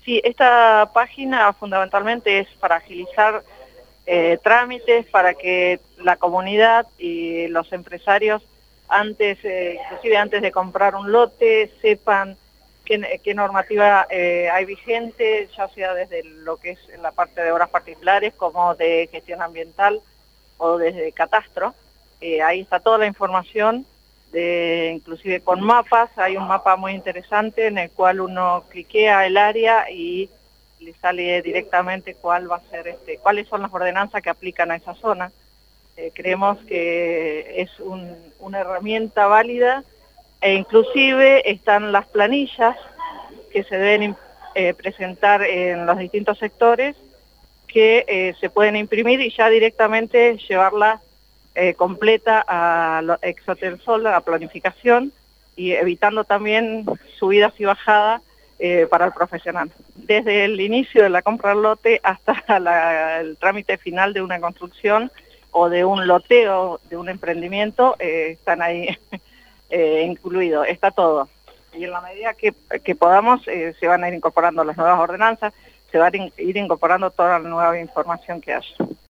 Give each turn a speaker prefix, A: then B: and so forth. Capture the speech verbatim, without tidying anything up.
A: Sí, esta página fundamentalmente es para agilizar eh, trámites, para que la comunidad y los empresarios, antes, eh, inclusive antes de comprar un lote, sepan qué, qué normativa eh, hay vigente, ya sea desde lo que es la parte de obras particulares como de gestión ambiental o desde catastro. Eh, ahí está toda la información, de, inclusive con mapas. Hay un mapa muy interesante en el cual uno cliquea el área y le sale directamente cuál va a ser, este, cuáles son las ordenanzas que aplican a esa zona. Eh, creemos que es un, una herramienta válida, e inclusive están las planillas que se deben eh, presentar en los distintos sectores, que eh, se pueden imprimir y ya directamente llevarla eh, completa a Exotensol, a la planificación, y evitando también subidas y bajadas eh, para el profesional. Desde el inicio de la compra del lote hasta la, el trámite final de una construcción o de un loteo, de un emprendimiento, eh, están ahí eh, incluidos, está todo. Y en la medida que, que podamos, eh, se van a ir incorporando las nuevas ordenanzas, se va a ir incorporando toda la nueva información que haya.